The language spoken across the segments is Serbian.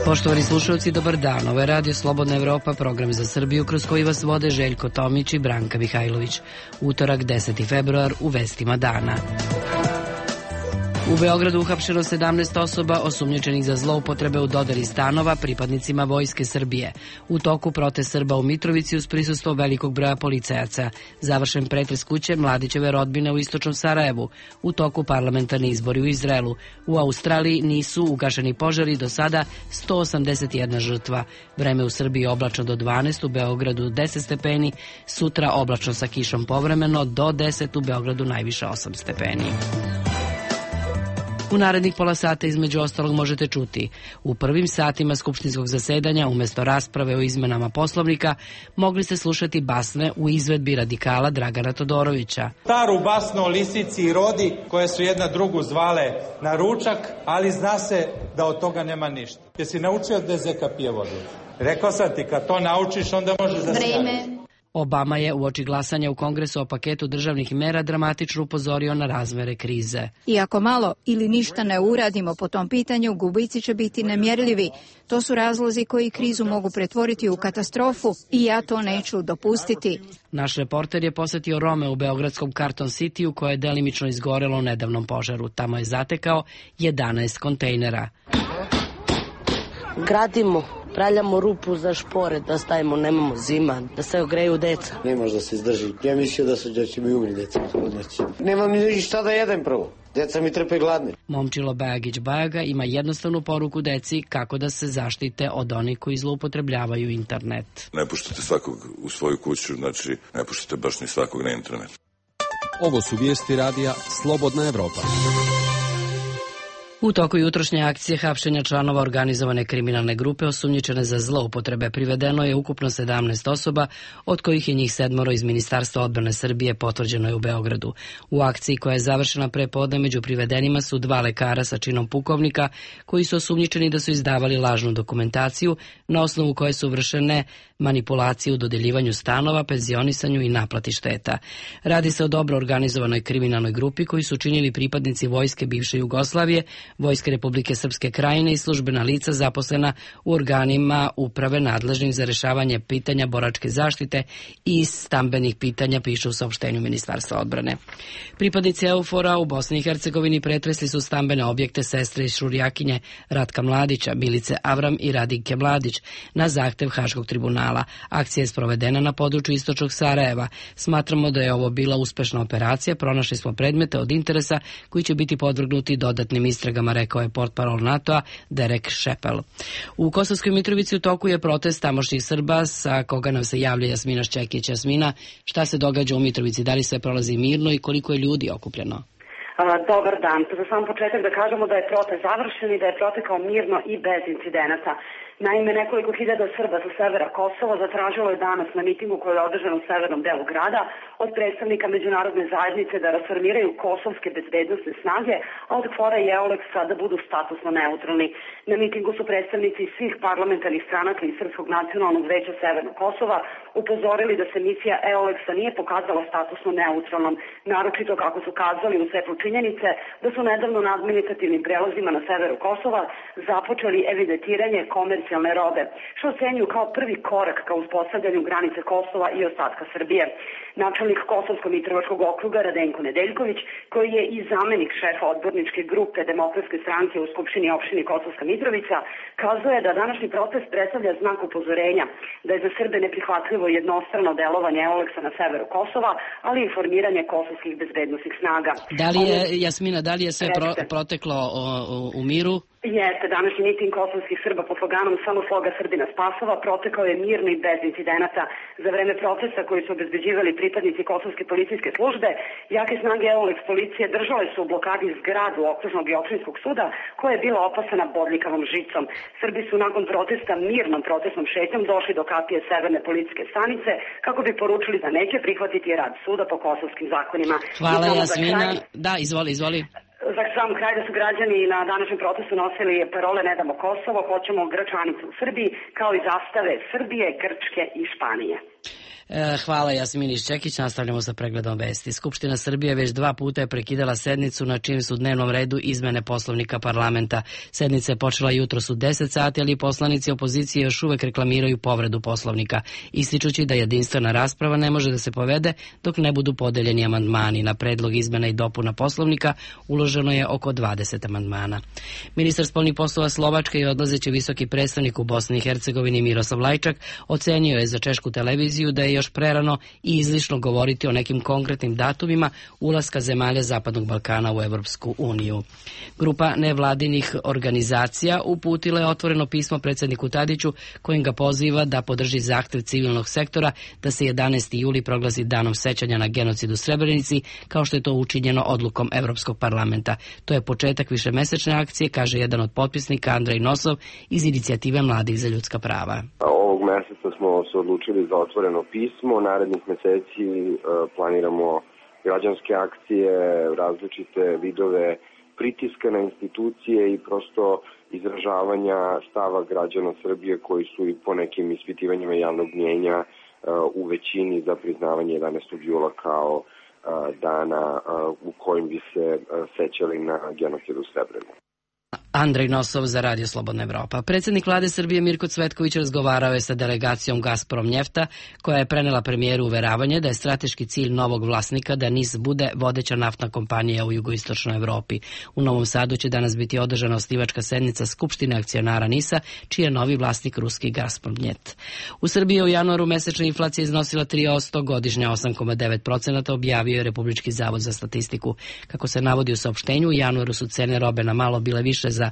Poštovani slušalci, dobar dan. Ovo je Radio Slobodna Evropa, program za Srbiju kroz koji vas vode Željko Tomić i Branka Mihajlović. Utorak, 10. februar, u vestima dana. U Beogradu uhapšeno 17 osoba osumnjičenih za zloupotrebe u dodeli stanova pripadnicima Vojske Srbije. U toku protest Srba u Mitrovici uz prisustvo velikog broja policajaca. Završen pretres kuće Mladićeve rodbine u istočnom Sarajevu. U toku parlamentarni izbori u Izraelu. U Australiji nisu ugašeni požari, do sada 181 žrtva. Vreme u Srbiji oblačno do 12, u Beogradu 10 stepeni, sutra oblačno sa kišom povremeno, do 10 u Beogradu najviše 8 stepeni. U narednih pola sata između ostalog možete čuti: u prvim satima skupštinskog zasedanja umjesto rasprave o izmenama Poslovnika mogli ste slušati basne u izvedbi radikala Dragana Todorovića. Staru basnu o lisici i rodi koje su jedna drugu zvale na ručak, ali zna se da od toga nema ništa. Jesi naučio gde zeka pije vodu? Rekao sam ti, kad to naučiš onda možeš da Vreme. Obama je uoči glasanja u Kongresu o paketu državnih mera dramatično upozorio na razmere krize. I ako malo ili ništa ne uradimo po tom pitanju, gubici će biti nemjerljivi. To su razlozi koji krizu mogu pretvoriti u katastrofu i ja to neću dopustiti. Naš reporter je posetio Rome u beogradskom Carton Cityu koje je delimično izgorelo u nedavnom požaru. Tamo je zatekao 11 kontejnera. Gradimo, praljamo rupu za špore da stavimo, nemamo zima, da se ogreju deca. Ne može da se izdrži. Ja mislio da će mi umri deca. Nemam ni šta da jedem prvo. Deca mi trpe gladne. Momčilo Bajagić Bajaga ima jednostavnu poruku deci kako da se zaštite od onih koji zloupotrebljavaju internet. Ne puštate svakog u svoju kuću, znači ne puštate baš ni svakog na internet. Ovo su vijesti radija Slobodna Evropa. U toku jutrošnje akcije hapšenja članova organizovane kriminalne grupe osumnjičene za zloupotrebe privedeno je ukupno 17 osoba, od kojih je njih 7 iz Ministarstva odbrane Srbije, potvrđeno je u Beogradu. U akciji koja je završena pre podne među privedenima su 2 lekara sa činom pukovnika koji su osumnjičeni da su izdavali lažnu dokumentaciju na osnovu koje su vršene manipulacije u dodeljivanju stanova, penzionisanju i naplati šteta. Radi se o dobro organizovanoj kriminalnoj grupi koji su činili pripadnici vojske bivše Jugoslavije, Vojske Republike Srpske Krajine i službena lica zaposlena u organima uprave nadležnim za rešavanje pitanja boračke zaštite i stambenih pitanja, piše u saopštenju Ministarstva odbrane. Pripadnici EUFOR-a u Bosni i Hercegovini pretresli su stambene objekte sestre iz Šurjakinje Ratka Mladića, Bilice Avram i Radike Mladić na zahtev Haškog tribunala. Akcija je sprovedena na području istočnog Sarajeva. Smatramo da je ovo bila uspešna operacija, pronašli smo predmete od interesa koji će biti podvrgnuti dodatnim istragama, rekao je portparol NATO-a Derek Šepel. U Kosovskoj Mitrovici u toku je protest tamošnjih Srba, sa koga nam se javlja Jasmina Šćekić. Jasmina, šta se događa u Mitrovici? Da li sve prolazi mirno i koliko je ljudi okupljeno? Dobar dan. Za sam početak da kažemo da je protest završen i da je protekao mirno i bez incidenata. Naime, nekoliko hiljada Srba sa severa Kosova zatražilo je danas na mitingu koji je održan u severnom delu grada od predstavnika međunarodne zajednice da rasformiraju kosovske bezbednosne snage, a od KFOR-a i EOLEX-a da budu statusno neutralni. Na mitingu su predstavnici svih parlamentarnih stranaka i Srpskog nacionalnog veća Severnog Kosova upozorili da se misija EOLEX-a nije pokazala statusno neutralnom, naročito kako su kazali u svetlu činjenice da su nedavno na administrativnim prelazima na severu Kosova započeli evidentiranje komercijalne robe, što ocenjuju kao prvi korak ka uspostavljanju granice Kosova i ostatka Srbije. Načelnik Kosovsko-Mitrovačkog okruga Radenko Nedeljković, koji je i zamenik šefa odborničke grupe Demokratske stranke u Skupštini opštine Kosovska Mitrovica, kazuje da današnji protest predstavlja znak upozorenja da je za Srbe neprihvatljivo jednostrano delovanje EOLEX-a na severu Kosova, ali i formiranje kosovskih bezbednosnih snaga. Da li je, Jasmina, da li je sve proteklo u miru? Jeste, današnji miting kosovskih Srba pod sloganom Samo sloga Srbina spasova protekao je mirno i bez incidenata. Za vreme protesta koji su obezbeđivali pripadnici kosovske policijske službe, jake snage EOLEX policije držale su u blokadi zgradu okružnog i opštinskog suda koja je bila opasana bodljikavom žicom. Srbi su nakon protesta mirnom protestnom šetnjom došli do kapije severne policijske stanice kako bi poručili da neće prihvatiti rad suda po kosovskim zakonima. Hvala, Jasmina. Da, izvoli. Za sam kraj da su građani na današnjem protestu nosili parole Ne damo Kosovo, hoćemo Gračanicu u Srbiji, kao i zastave Srbije, Grčke i Španije. Hvala Jasmini Šćekić, nastavljamo sa pregledom vesti. Skupština Srbije već 2 puta je prekidala sednicu na čijem su dnevnom redu izmene poslovnika parlamenta. Sednica je počela jutros u 10 sati, ali poslanici opozicije još uvek reklamiraju povredu poslovnika, ističući da jedinstvena rasprava ne može da se povede dok ne budu podeljeni amandmani. Na predlog izmena i dopuna poslovnika uloženo je oko 20 amandmana. Ministar spoljnih poslova Slovačke i odlazeći visoki predstavnik u Bosni i Hercegovini Miroslav Lajčak ocenio je za češku televiziju da je još prerano i izlišno govoriti o nekim konkretnim datumima ulaska zemalja Zapadnog Balkana u Evropsku uniju. Grupa nevladinih organizacija uputila je otvoreno pismo predsjedniku Tadiću kojim ga poziva da podrži zahtev civilnog sektora da se 11. juli proglasi danom sećanja na genocid u Srebrenici, kao što je to učinjeno odlukom Evropskog parlamenta. To je početak višemesečne akcije, kaže jedan od potpisnika Andrej Nosov iz inicijative Mladih za ljudska prava. Ovog meseca smo se odlučili za otvoreno pismo. Narednih meseci planiramo građanske akcije, različite vidove pritiska na institucije i prosto izražavanja stava građana Srbije koji su i po nekim ispitivanjima javnog mnjenja u većini za priznavanje 11. jula kao dana u kojim bi se sećali na genocid u Srebrenici. Andrej Nosov za Radio Slobodna Evropa. Predsjednik vlade Srbije Mirko Cvetković razgovarao je sa delegacijom Gazprom Njefta, koja je prenela premijeru uveravanje da je strateški cilj novog vlasnika da NIS bude vodeća naftna kompanija u jugoistočnoj Evropi. U Novom Sadu će danas biti održana osnivačka sednica Skupštine akcionara NIS-a, čiji je novi vlasnik ruski Gazprom Njet. U Srbiji je u januaru mesečna inflacija iznosila 3%, godišnja 8,9%, objavio je Republički zavod za statistiku. Kako se navodi u saopštenju, u januaru su cene robe na malo bile više za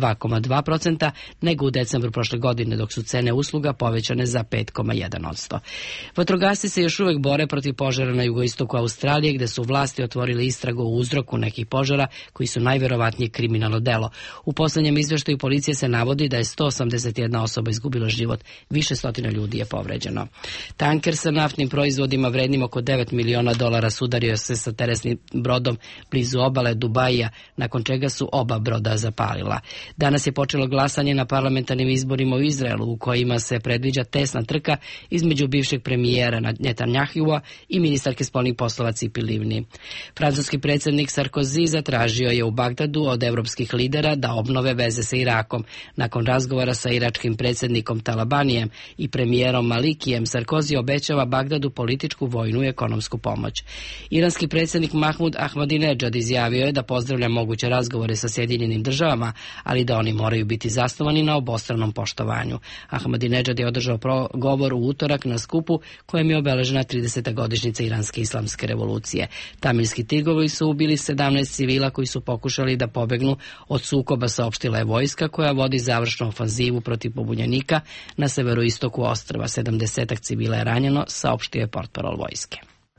2,2% nego u decembru prošle godine, dok su cene usluga povećane za 5,1%. Vatrogasci se još uvek bore protiv požara na jugoistoku Australije, gde su vlasti otvorili istragu o uzroku nekih požara koji su najverovatnije kriminalno delo. U poslednjem izveštaju policije se navodi da je 181 osoba izgubila život, više stotina ljudi je povređeno. Tanker sa naftnim proizvodima vrednim oko $9 miliona sudario se sa teresnim brodom blizu obale Dubaija, nakon čega su oba broda zapalila. Danas je počelo glasanje na parlamentarnim izborima u Izraelu, u kojima se predviđa tesna trka između bivšeg premijera Netanjahua i ministarke spoljnih poslova Cipi Livni. Francuski predsjednik Sarkozy zatražio je u Bagdadu od evropskih lidera da obnove veze sa Irakom. Nakon razgovora sa iračkim predsjednikom Talabanijem i premijerom Malikijem, Sarkozy obećava Bagdadu političku, vojnu i ekonomsku pomoć. Iranski predsjednik Mahmud Ahmadinejad izjavio je da pozdravlja moguće razgovore sa Sjedinjenim državama, ali da oni moraju biti zasnovani na obostranom poštovanju. Ahmadinejad je održao govor u utorak na skupu kojem je obeležena 30. godišnjica Iranske islamske revolucije. Tamilski tigovi su ubili 17 civila koji su pokušali da pobegnu od sukoba, saopštila je vojska koja vodi završnu ofanzivu protiv pobunjenika na severoistoku ostrva. 70 civila je ranjeno, saopštio je portparol vojske.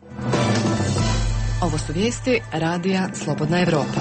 Ovo su vijesti Radija Slobodna Evropa.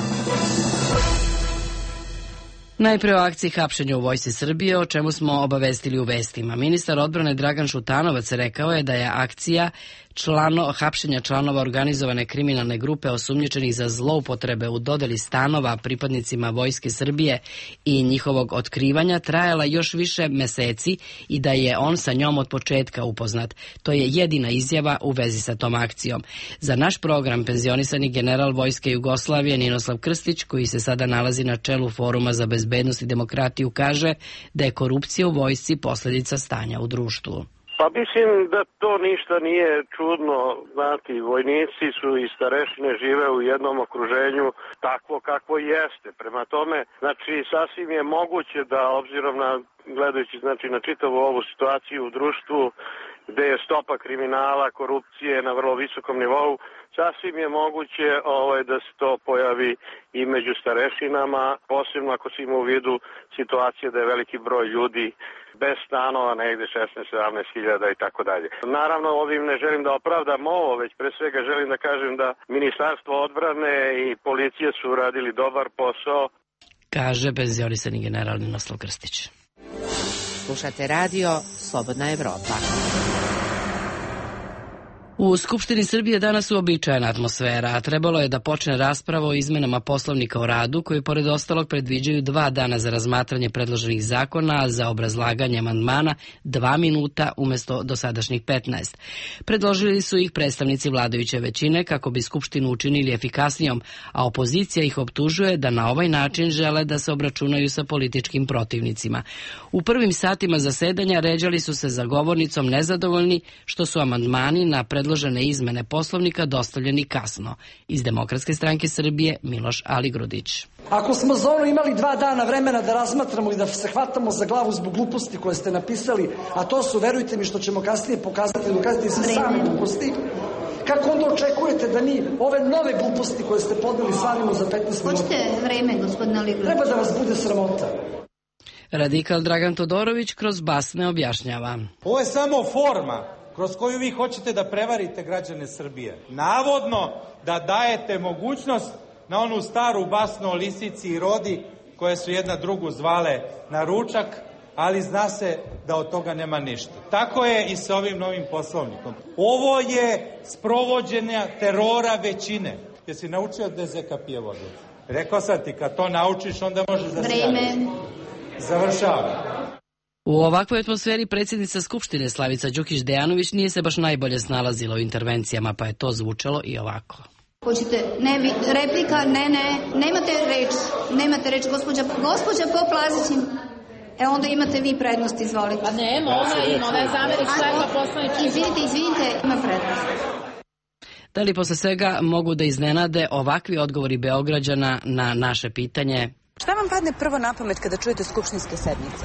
Najpre o akciji hapšenja u Vojsci Srbije, o čemu smo obavestili u vestima. Ministar odbrane Dragan Šutanovac rekao je da je akcija hapšenja članova organizovane kriminalne grupe osumnjičenih za zloupotrebe u dodeli stanova pripadnicima Vojske Srbije i njihovog otkrivanja trajala još više meseci i da je on sa njom od početka upoznat. To je jedina izjava u vezi sa tom akcijom. Za naš program penzionisani general Vojske Jugoslavije Ninoslav Krstić, koji se sada nalazi na čelu Foruma za bezbednost i demokratiju, kaže da je korupcija u vojsci posljedica stanja u društvu. Pa mislim da to ništa nije čudno, znati, vojnici su i starešine žive u jednom okruženju takvo kakvo jeste. Prema tome, znači, sasvim je moguće da, obzirom na, gledajući znači, na čitavu ovu situaciju u društvu, gde je stopa kriminala, korupcije na vrlo visokom nivou, sasvim je moguće da se to pojavi i među starešinama, posebno ako se ima u vidu situacije da je veliki broj ljudi bez stanova, negde 16-17 hiljada i tako dalje. Naravno, ovim ne želim da opravdam ovo, već pre svega želim da kažem da Ministarstvo odbrane i policije su uradili dobar posao. Kaže penzionisani general Ninoslav Krstić. Slušate radio Slobodna Evropa. U Skupštini Srbije danas uobičajena atmosfera, a trebalo je da počne rasprava o izmenama Poslovnika o radu, koji pored ostalog predviđaju 2 dana za razmatranje predloženih zakona, a za obrazlaganje amandmana 2 minuta umesto dosadašnjih 15. Predložili su ih predstavnici vladajuće većine kako bi Skupštinu učinili efikasnijom, a opozicija ih optužuje da na ovaj način žele da se obračunaju sa političkim protivnicima. U prvim satima zasedanja ređali su se za govornicom nezadovoljni što su amandmani na predložene izmene Poslovnika dostavljeni kasno. Iz Demokratske stranke Srbije Miloš Aligrudić. Ako smo za ono imali 2 dana vremena da razmatramo i da se hvatamo za glavu zbog gluposti koje ste napisali, a to su, verujte mi, što ćemo kasnije pokazati, dokazati se same gluposti, kako onda očekujete da mi ove nove gluposti koje ste podneli slavimo za 15 minuta? Hoćete vreme, gospodine Aligrudić? Treba da vas bude sramota. Radikal Dragan Todorović kroz basne objašnjava. Ovo je samo forma kroz koju vi hoćete da prevarite građane Srbije. Navodno da dajete mogućnost na onu staru basnu o lisici i rodi koje su jedna drugu zvale na ručak, ali zna se da od toga nema ništa. Tako je i sa ovim novim Poslovnikom. Ovo je sprovođenje terora većine. Jesi naučio gde zeka pije vodu? Rekao sam ti, kad to naučiš, onda možeš da se javiš. Završavam. U ovakvoj atmosferi predsjednica Skupštine Slavica Đukić Dejanović nije se baš najbolje snalazila u intervencijama, pa je to zvučalo i ovako. Hoćete, replika, nemate reč, gospođa Poplazić. Onda imate vi prednost, izvolite. Pa nema, ona je zamerik šefa poslaničke. Izvinite, ima prednost. Da li posle svega mogu da iznenade ovakvi odgovori Beograđana na naše pitanje? Šta vam padne prvo na pamet kada čujete skupštinske sednice?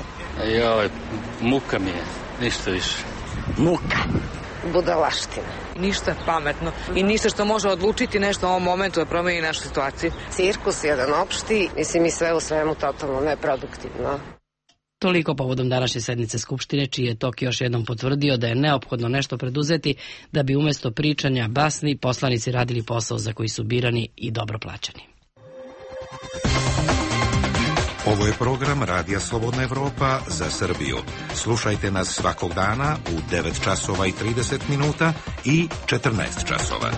Muka mi je, ništa više. Muka, budalaština. Ništa pametno i ništa što može odlučiti nešto u ovom momentu da promeni našu situaciju. Cirkus jedan opšti, mislim i sve u svemu totalno neproduktivno. Toliko povodom današnje sednice Skupštine, čiji je tok još jednom potvrdio da je neophodno nešto preduzeti da bi umesto pričanja basni poslanici radili posao za koji su birani i dobro plaćani. Ovo je program Radija Slobodna Evropa za Srbiju. Slušajte nas svakog dana u 9 časova i 30 minuta i 14 časova.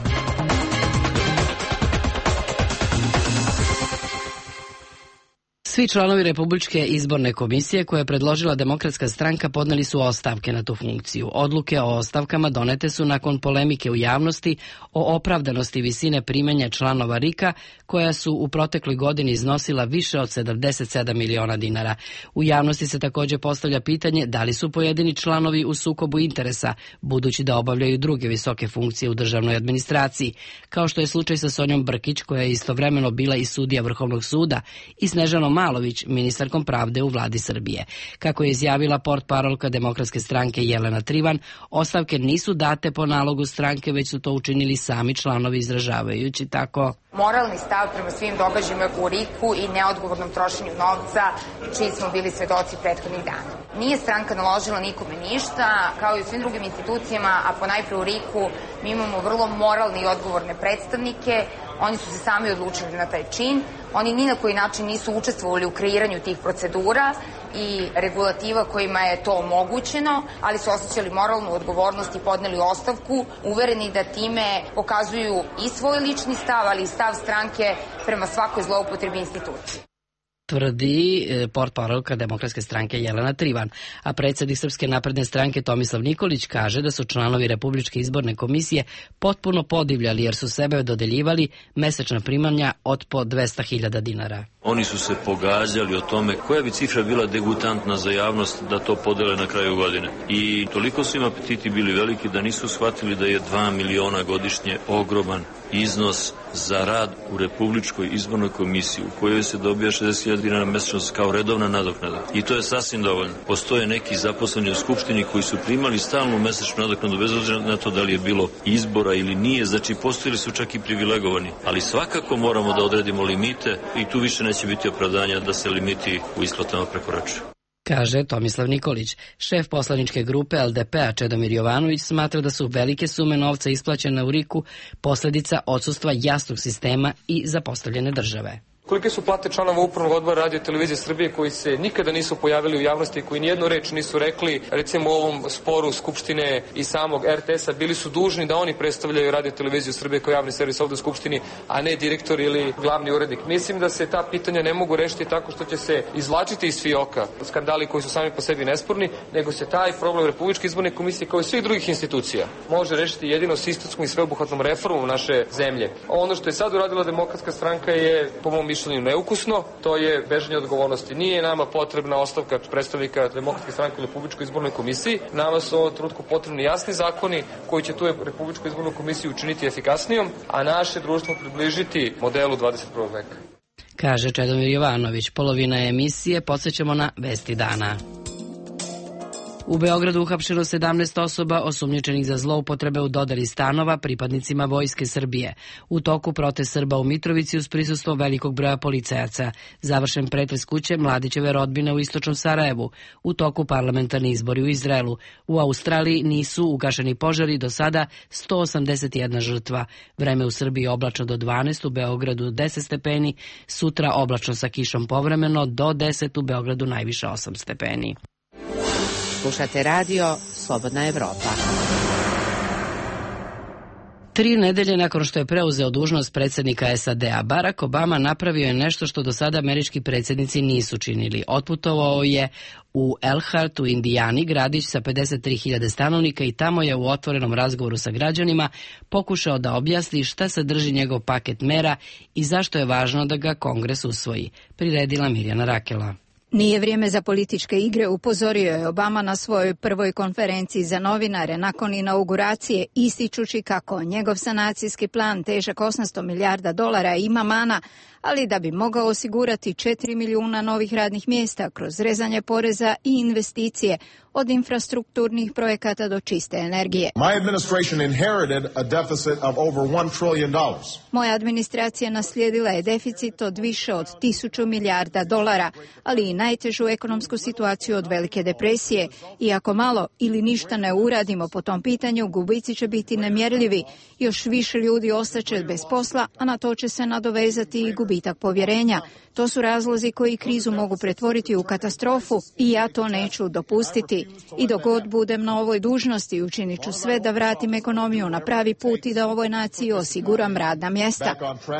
Svi članovi Republičke izborne komisije koje je predložila Demokratska stranka podneli su ostavke na tu funkciju. Odluke o ostavkama donete su nakon polemike u javnosti o opravdanosti visine primanja članova RIK-a, koja su u protekloj godini iznosila više od 77 miliona dinara. U javnosti se također postavlja pitanje da li su pojedini članovi u sukobu interesa, budući da obavljaju druge visoke funkcije u državnoj administraciji, kao što je slučaj sa Sonjom Brkić, koja je istovremeno bila i sudija Vrhovnog suda, i Snežanom Malović, ministarkom pravde u vladi Srbije. Kako je izjavila portparolka Demokratske stranke Jelena Trivan, ostavke nisu date po nalogu stranke, već su to učinili sami članovi, izražavajući tako: moralni stav prema svim događajima u RIK-u i neodgovornom trošenju novca, čiji smo bili svedoci prethodnih dana. Nije stranka naložila nikome ništa, kao i u svim drugim institucijama, a ponajpre u RIK-u mi imamo vrlo moralne i odgovorne predstavnike. Oni su se sami odlučili na taj čin. Oni ni na koji način nisu učestvovali u kreiranju tih procedura i regulativa kojima je to omogućeno, ali su osjećali moralnu odgovornost i podneli ostavku, uvereni da time pokazuju i svoj lični stav, ali i stav stranke prema svakoj zloupotrebi institucije. Tvrdi portparolka Demokratske stranke Jelena Trivan, a predsjednik Srpske napredne stranke Tomislav Nikolić kaže da su članovi Republičke izborne komisije potpuno podivljali jer su sebe dodeljivali mesečna primanja od po 200.000 dinara. Oni su se pogađali o tome koja bi cifra bila degutantna za javnost da to podele na kraju godine. I toliko su im apetiti bili veliki da nisu shvatili da je 2 miliona godišnje ogroman iznos za rad u Republičkoj izbornoj komisiji u kojoj se dobija 60.000 dinara mesečno kao redovna nadoknada. I to je sasvim dovoljno. Postoje neki zaposleni u Skupštini koji su primali stalnu mesečnu nadoknadu bez obzira na to da li je bilo izbora ili nije. Znači, postojili su čak i privilegovani. Ali svakako moramo da odredimo limite i tu više neće biti opravdanja da se limiti u isplatama prekoračuju. Kaže Tomislav Nikolić. Šef poslaničke grupe LDP-a Čedomir Jovanović smatra da su velike sume novca isplaćene u RIK-u posljedica odsustva jasnog sistema i zapostavljene države. Kolike su plate članova upravnog odbora Radio Televizije Srbije koji se nikada nisu pojavili u javnosti, koji nijednu reč nisu rekli, recimo u ovom sporu Skupštine i samog RTS-a, bili su dužni da oni predstavljaju Radio Televiziju Srbije kao javni servis ovde u Skupštini, a ne direktor ili glavni urednik. Mislim da se ta pitanja ne mogu rešiti tako što će se izvlačiti iz fioka skandali koji su sami po sebi nesporni, nego se taj problem Republičke izborne komisije kao i svih drugih institucija može rešiti jedino sistemskom i sveobuhvatnom reformom naše zemlje. Ono što je sad uradila Demokratska stranka je, po mom mišljenju, neukusno, to je bežanje odgovornosti. Nije nama potrebna ostavka predstavnika Demokratske stranke u Republičkoj izbornoj komisiji. Nama su u ovom trenutku potrebni jasni zakoni koji će tu Republičku izbornu komisiju učiniti efikasnijom, a naše društvo približiti modelu 21. veka. Kaže Čedomir Jovanović. Polovina emisije podsjećamo na Vesti dana. U Beogradu uhapšeno 17 osoba osumnjičenih za zloupotrebe u dodeli stanova pripadnicima Vojske Srbije. U toku protest Srba u Mitrovici uz prisustvo velikog broja policajaca. Završen pretres kuće Mladićeve rodbine u istočnom Sarajevu. U toku parlamentarni izbori u Izraelu. U Australiji nisu ugašeni požari, do sada 181 žrtva. Vreme u Srbiji oblačno do 12, u Beogradu 10 stepeni, sutra oblačno sa kišom povremeno, do 10 u Beogradu najviše 8 stepeni. Slušate radio Slobodna Evropa. 3 nedelje nakon što je preuzeo dužnost predsjednika SAD-a, Barack Obama napravio je nešto što do sada američki predsjednici nisu činili. Otputovao je u Elkhart u Indijani, gradić sa 53.000 stanovnika, i tamo je u otvorenom razgovoru sa građanima pokušao da objasni šta sadrži njegov paket mera i zašto je važno da ga Kongres usvoji. Priredila Mirjana Rakela. Nije vrijeme za političke igre, upozorio je Obama na svojoj prvoj konferenciji za novinare nakon inauguracije, ističući kako njegov sanacijski plan težak $800 milijarda ima mana, ali da bi mogao osigurati 4 milijuna novih radnih mjesta kroz rezanje poreza i investicije, od infrastrukturnih projekata do čiste energije. Moja administracija naslijedila je deficit od više od $1.000 milijarda, ali i najtežu ekonomsku situaciju od Velike depresije. I ako malo ili ništa ne uradimo po tom pitanju, gubici će biti nemjerljivi. Još više ljudi ostaće bez posla, a na to će se nadovezati i gubitak povjerenja. To su razlozi koji krizu mogu pretvoriti u katastrofu i ja to neću dopustiti. I dok god budem na ovoj dužnosti, učinit ću sve da vratim ekonomiju na pravi put i da ovoj naciji osiguram radna mjesta.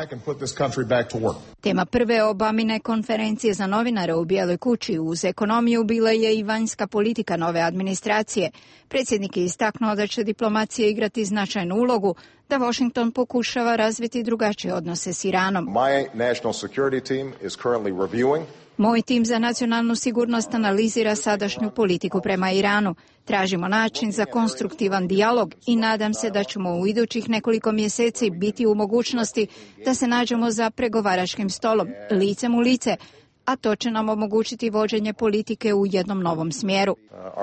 Tema prve Obamine konferencije za novinare u Bijeloj kući uz ekonomiju bila je i vanjska politika nove administracije. Predsjednik je istaknuo da će diplomacija igrati značajnu ulogu, da Washington pokušava razviti drugačije odnose s Iranom. Moj tim za nacionalnu sigurnost analizira sadašnju politiku prema Iranu. Tražimo način za konstruktivan dijalog i nadam se da ćemo u idućih nekoliko mjeseci biti u mogućnosti da se nađemo za pregovaračkim stolom, licem u lice, a to će nam omogućiti vođenje politike u jednom novom smjeru.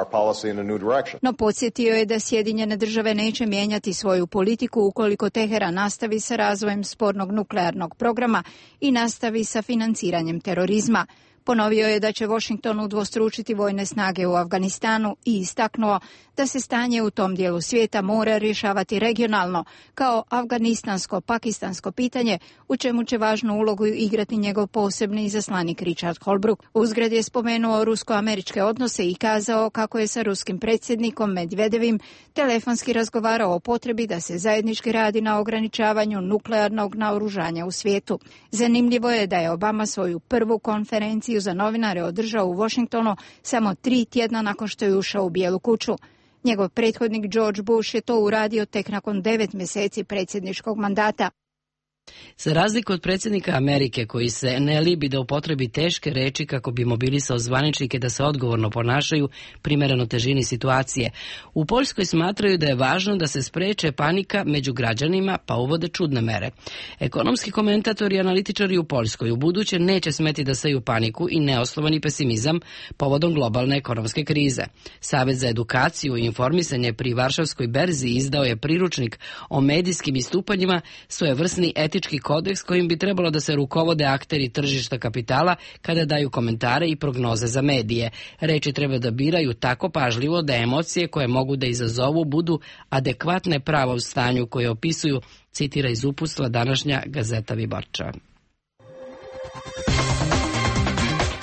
No podsjetio je da Sjedinjene države neće mijenjati svoju politiku ukoliko Teheran nastavi sa razvojem spornog nuklearnog programa i nastavi sa financiranjem terorizma. Ponovio je da će Washington udvostručiti vojne snage u Afganistanu i istaknuo da se stanje u tom dijelu svijeta mora rješavati regionalno, kao afganistansko-pakistansko pitanje, u čemu će važnu ulogu igrati njegov posebni izaslanik Richard Holbrooke. Uzgred je spomenuo rusko-američke odnose i kazao kako je sa ruskim predsjednikom Medvedevim telefonski razgovarao o potrebi da se zajednički radi na ograničavanju nuklearnog naoružanja u svijetu. Zanimljivo je da je Obama svoju prvu konferenciju za novinare održao u Washingtonu samo 3 tjedna nakon što je ušao u Bijelu kuću. Njegov prethodnik George Bush je to uradio tek nakon 9 mjeseci predsjedničkog mandata. Za razliku od predsjednika Amerike, koji se ne libi da upotrebi teške reči kako bi mobilisao zvaničnike da se odgovorno ponašaju primereno težini situacije, u Poljskoj smatraju da je važno da se spreče panika među građanima, pa uvode čudne mere. Ekonomski komentatori i analitičari u Poljskoj ubuduće neće smeti da seju paniku i neosnovani pesimizam povodom globalne ekonomske krize. Savez za edukaciju i informisanje pri Varšavskoj berzi izdao je priručnik o medijskim istupanjima, svojevrsni etički kodeks kojim bi trebalo da se rukovode akteri tržišta kapitala kada daju komentare i prognoze za medije. Reči treba da biraju tako pažljivo da emocije koje mogu da izazovu budu adekvatne pravom stanju koje opisuju, citira iz uputstva današnja Gazeta Vyborča.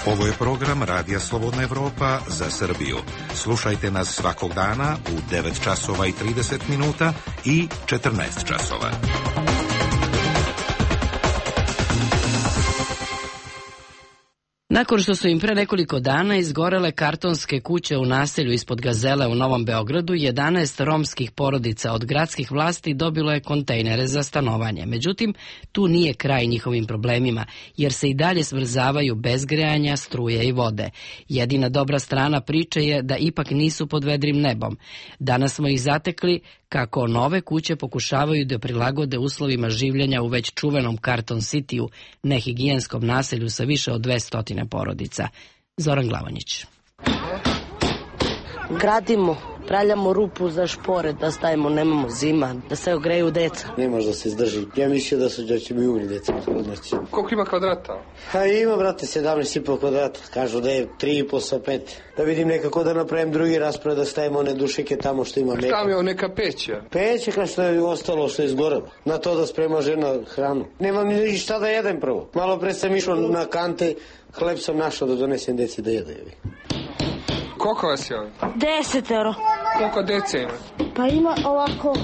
Ovo je program Radija Slobodna Evropa za Srbiju. Slušajte nas svakog dana u 9 časova i 30 minuta i 14 časova. Nakon što su im pre nekoliko dana izgorele kartonske kuće u naselju ispod Gazele u Novom Beogradu, 11 romskih porodica od gradskih vlasti dobilo je kontejnere za stanovanje. Međutim, tu nije kraj njihovim problemima, jer se i dalje smrzavaju bez grejanja, struje i vode. Jedina dobra strana priče je da ipak nisu pod vedrim nebom. Danas smo ih zatekli kako nove kuće pokušavaju da prilagode uslovima življenja u već čuvenom Karton Cityu, nehigijenskom naselju sa više od 200 porodica. Zoran Glavonjić. Gradimo, praljamo rupu za špore, da stavimo, nemamo zima, da se ogreju deca. Ne može da se izdrži. Ja mislio da će mi umri deca od noći. Koliko ima kvadrata? Ha, ima, brate, 17,5 kvadrata. Kažu da je 3,5 sa 5. Da vidim nekako da napravim drugi raspored, da stavimo one dušike tamo što ima meka. Tamo je neka peća? Peća, kao što je ostalo, što je izgorelo. Na to da sprema žena hranu. Nemam ni šta da jedem prvo. Malo pre sam išao na kante, hleb sam našao da donesem deci da jede. Koliko vas je ovdje? 10. Koliko dece ima? Pa ima ovako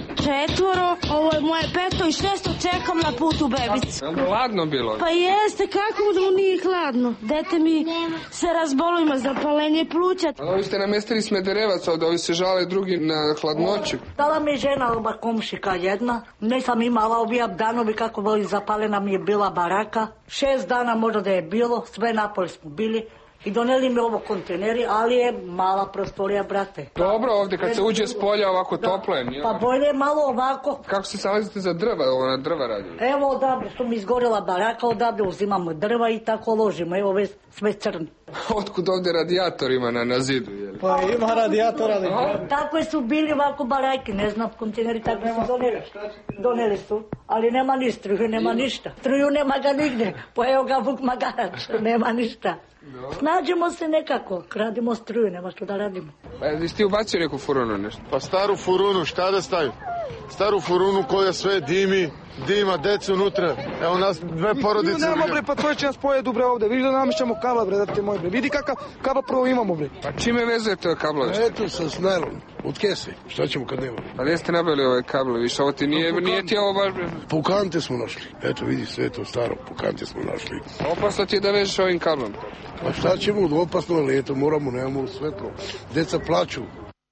4, ovo je moje 5 i 6 čekam na putu bebicu. Je li hladno bilo? Pa jeste, kako da mu nije hladno? Dete mi se razbolo, ima zapalenje pluća. Ovi ste namestili Smederevac ovdje, ovi se žale drugi na hladnoću. Dala mi žena oba komšika jedna, nisam imala ovi danovi kako boli zapalena mi je bila baraka. 6 dana možda da je bilo, sve napoli smo bili. I doneli mi ovo kontejneri, ali je mala prostorija, brate. Dobro, ovdje kad se uđe s polja ovako toplo je, nije? Pa bolje je malo ovako. Kako se salazite za drva, ovo na drva radi? Evo odavde što mi izgorela baraka, odavde uzimamo drva i tako ložimo, evo sve crno. Otkud ovdje radijator ima na zidu? Jel? Pa ima radijator, ali... Tako su bili ovako barajki, ne znam, kontejneri tako su doneli. Doneli su, ali nema ni struju, nema ništa. Struju nema ga nigde, pa evo ga Vuk Magarac, nema ništa. Snađemo se nekako, radimo struju, nema što da radimo. Jesi ti ubacio neku furunu nešto? Pa staru furunu, šta da stavim? Staru furunu koja sve dima, deca unutra. Evo nas dve porodice. Nema bre, pa to će nas pojedu bre ovde. Vidi da namešćamo kabla bre, da te moj bre. Vidi kakav kabla prvo imamo bre. Pa čime vezujete kablovi? Eto sa snajlom, od kese. Šta ćemo kad nema? Pa gdje ste nabavili ove kable, više ovo ti nije ti ovo baš bre. Pukante smo našli. Eto vidi sve to staro, pukante smo našli. Opasno ti je da vežeš ovim kablom. Pa šta ćemo, opasno, ali eto nemamo svetlo. Deca plaču.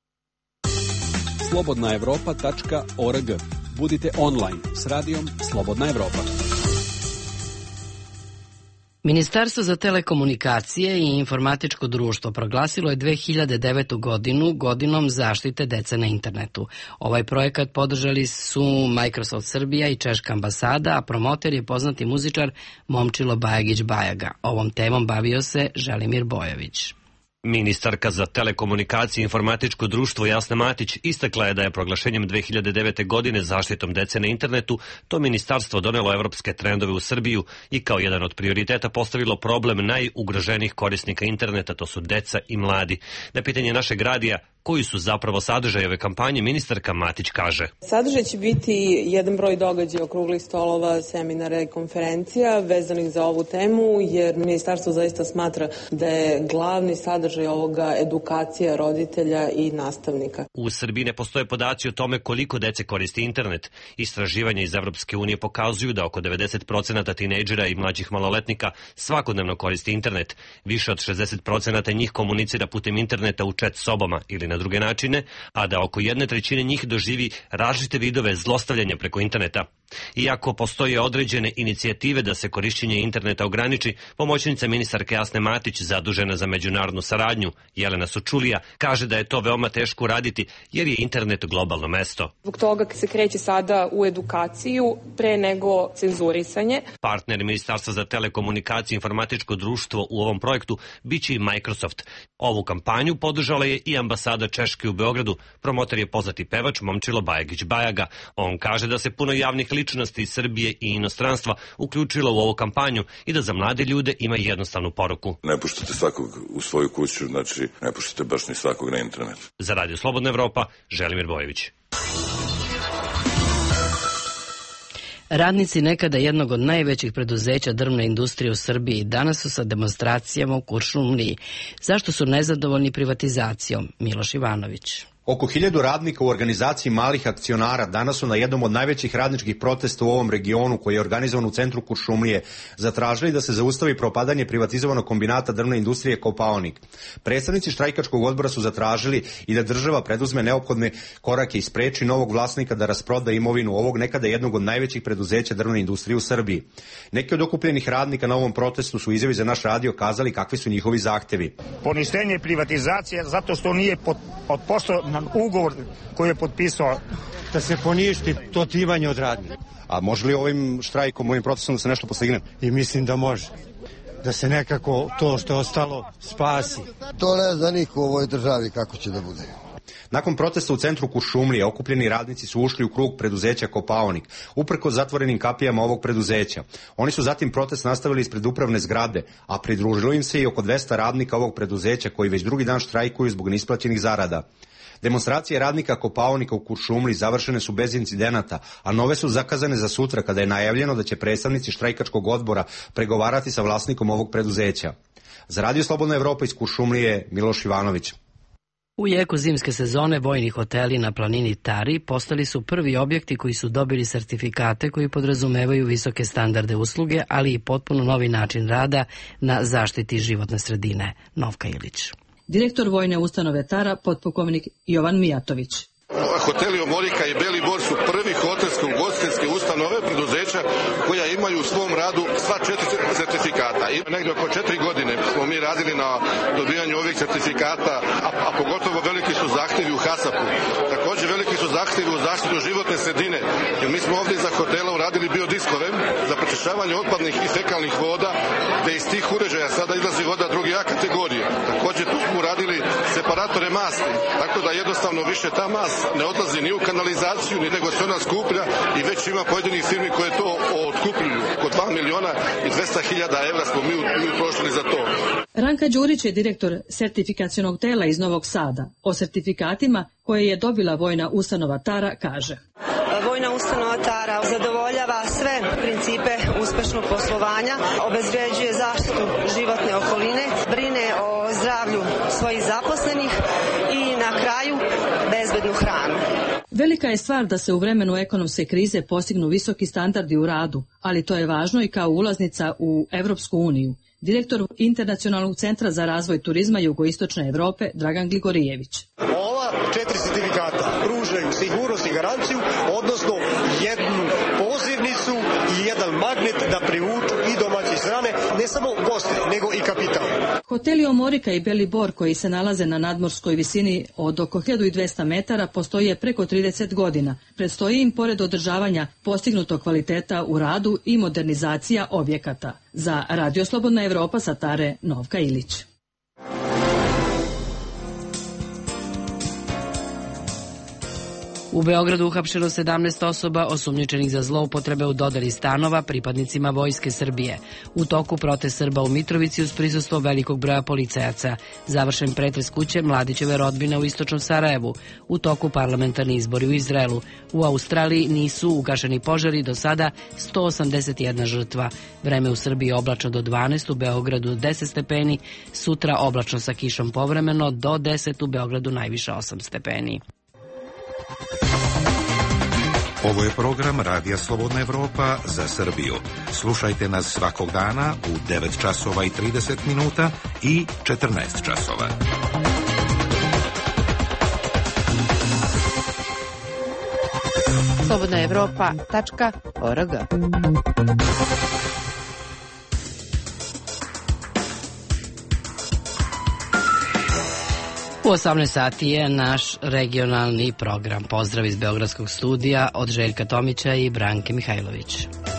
slobodnaevropa.org. Budite online s radijom Slobodna Evropa. Ministarstvo za telekomunikacije i informatičko društvo proglasilo je 2009. godinu godinom zaštite dece na internetu. Ovaj projekat podržali su Microsoft Srbija i Češka ambasada, a promoter je poznati muzičar Momčilo Bajagić-Bajaga. Ovom temom bavio se Želimir Bojović. Ministarka za telekomunikacije i informatičko društvo Jasna Matić istakla je da je proglašenjem 2009. godine zaštitom dece na internetu to ministarstvo donelo evropske trendove u Srbiju i kao jedan od prioriteta postavilo problem najugroženijih korisnika interneta, to su deca i mladi. Na pitanje našeg radija koji su zapravo sadržaj ove kampanje, ministarka Matić kaže. Sadržaj će biti jedan broj događaja, okruglih stolova, seminara i konferencija vezanih za ovu temu, jer ministarstvo zaista smatra da je glavni sadržaj ovoga edukacija roditelja i nastavnika. U Srbiji ne postoje podaci o tome koliko dece koristi internet. Istraživanja iz Evropske unije pokazuju da oko 90% tinejdžera i mlađih maloletnika svakodnevno koristi internet. Više od 60% njih komunicira putem interneta u chat sobama ili na druge načine, a da oko 1/3 njih doživi različite vidove zlostavljanja preko interneta. Iako postoje određene inicijative da se korišćenje interneta ograniči, pomoćnica ministarke Jasne Matić, zadužena za međunarodnu saradnju, Jelena Sučulija, kaže da je to veoma teško uraditi jer je internet globalno mesto. Zbog toga se kreće sada u edukaciju pre nego cenzurisanje. Partner Ministarstva za telekomunikacije i informatičko društvo u ovom projektu biće i Microsoft. Ovu kampanju podržala je i ambasada Češke u Beogradu. Promotor je poznati pevač Momčilo Bajagić-Bajaga. On kaže da se puno javnih ličnosti iz Srbije i inostranstva uključilo u ovu kampanju i da za mlade ljude ima jednostavnu poruku. Ne puštate svakog u svoju kuću, znači ne puštate baš ni svakog na internet. Za Radio Slobodna Evropa, Želimir Bojović. Radnici nekada jednog od najvećih preduzeća drvne industrije u Srbiji danas su sa demonstracijama u Kuršumliji. Zašto su nezadovoljni privatizacijom? Miloš Ivanović. Oko 1000 radnika u organizaciji malih akcionara danas su na jednom od najvećih radničkih protesta u ovom regionu, koji je organizovan u centru Kuršumlije, zatražili da se zaustavi propadanje privatizovanog kombinata drvne industrije Kopaonik. Predstavnici štrajkačkog odbora su zatražili i da država preduzme neophodne korake i spreči novog vlasnika da rasproda imovinu ovog nekada jednog od najvećih preduzeća drvne industrije u Srbiji. Neki od okupljenih radnika na ovom protestu su izjavi za naš radio kazali kakvi su njihovi zahtevi. Poništenje privatizacije zato što nije postao ugovor koji je potpisao. Da se poništi to timanje od radnika. A može li ovim štrajkom, ovim protestom da se nešto postigne? I mislim da može. Da se nekako to što je ostalo spasi. To ne zna niko u ovoj državi kako će da bude. Nakon protesta u centru Kuršumlije, okupljeni radnici su ušli u krug preduzeća Kopaonik, uprkos zatvorenim kapijama ovog preduzeća. Oni su zatim protest nastavili ispred upravne zgrade, a pridružilo im se i oko 200 radnika ovog preduzeća koji već drugi dan štrajkuju zbog neisplaćenih zarada. Demonstracije radnika Kopaonika u Kuršumliji završene su bez incidenata, a nove su zakazane za sutra kada je najavljeno da će predstavnici štrajkačkog odbora pregovarati sa vlasnikom ovog preduzeća. Za Radio Slobodna Evropa iz Kuršumlije, Miloš Ivanović. U jeku zimske sezone vojni hoteli na planini Tari postali su prvi objekti koji su dobili sertifikate koji podrazumevaju visoke standarde usluge, ali i potpuno novi način rada na zaštiti životne sredine. Novka Ilić. Direktor vojne ustanove Tara, potpukovnik Jovan Mijatović. Hoteli Omorika i Beli Bor su prvi hotelsko-ugostiteljske ustanove preduzeća koja imaju u svom radu sva 4 certifikata. I negdje oko 4 godine smo mi radili na dobijanju ovih certifikata, a pogotovo veliki su zahtjevi u HASAP-u. Također veliki su zahtjevi u zaštitu životne sredine, jer mi smo ovdje za hotela uradili biodiskove za prečišćavanje otpadnih i fekalnih voda, gdje iz tih uređaja sada izlazi voda druge A kategorije. Također tu smo uradili separatore masti, tako da jednostavno više ta mast ne odlazi ni u kanalizaciju, ni nego se ona skuplja i već ima pojedinih firmi koje to otkupljuju. Oko 2.200.000 evra smo mi utrošili za to. Ranka Đurić je direktor sertifikacionog tela iz Novog Sada. O sertifikatima koje je dobila vojna ustanova Tara kaže. Vojna ustanova Tara zadovoljava sve principe uspešnog poslovanja, obezbeđuje zaštitu životne okoline, brine o zdravlju svojih zaposlenih i na kraju bezbednu hranu. Velika je stvar da se u vremenu ekonomske krize postignu visoki standardi u radu, ali to je važno i kao ulaznica u Evropsku uniju. Direktor Internacionalnog centra za razvoj turizma Jugoistočne Evrope Dragan Gligorijević. Ova 4 sertifikata pružaju sigurnost i garanciju, odnosno jednu pozivnicu i jedan magnet da privuču i domaće i strane, ne samo goste, nego i kapital. Hoteli Omorika i Beli Bor, koji se nalaze na nadmorskoj visini od oko 1200 metara, postoje preko 30 godina. Predstoji im, pored održavanja postignutog kvaliteta u radu, i modernizacija objekata. Za Radio Slobodna Evropa sa Tare, Novka Ilić. U Beogradu uhapšeno 17 osoba osumnjičenih za zloupotrebe u dodeli stanova pripadnicima Vojske Srbije. U toku protest Srba u Mitrovici uz prisustvo velikog broja policajaca. Završen pretres kuće Mladićeve rodbine u istočnom Sarajevu. U toku parlamentarni izbori u Izraelu. U Australiji nisu ugašeni požari, do sada 181 žrtva. Vreme u Srbiji oblačno do 12, u Beogradu 10 stepeni, sutra oblačno sa kišom povremeno, do 10 u Beogradu najviše 8 stepeni. Ovo je program Radija Slobodna Evropa za Srbiju. Slušajte nas svakog dana u 9 časova i 30 minuta i 14 časova. slobodnaevropa.org. U 18 sati je naš regionalni program. Pozdrav iz Beogradskog studija od Željka Tomića i Branke Mihajlović.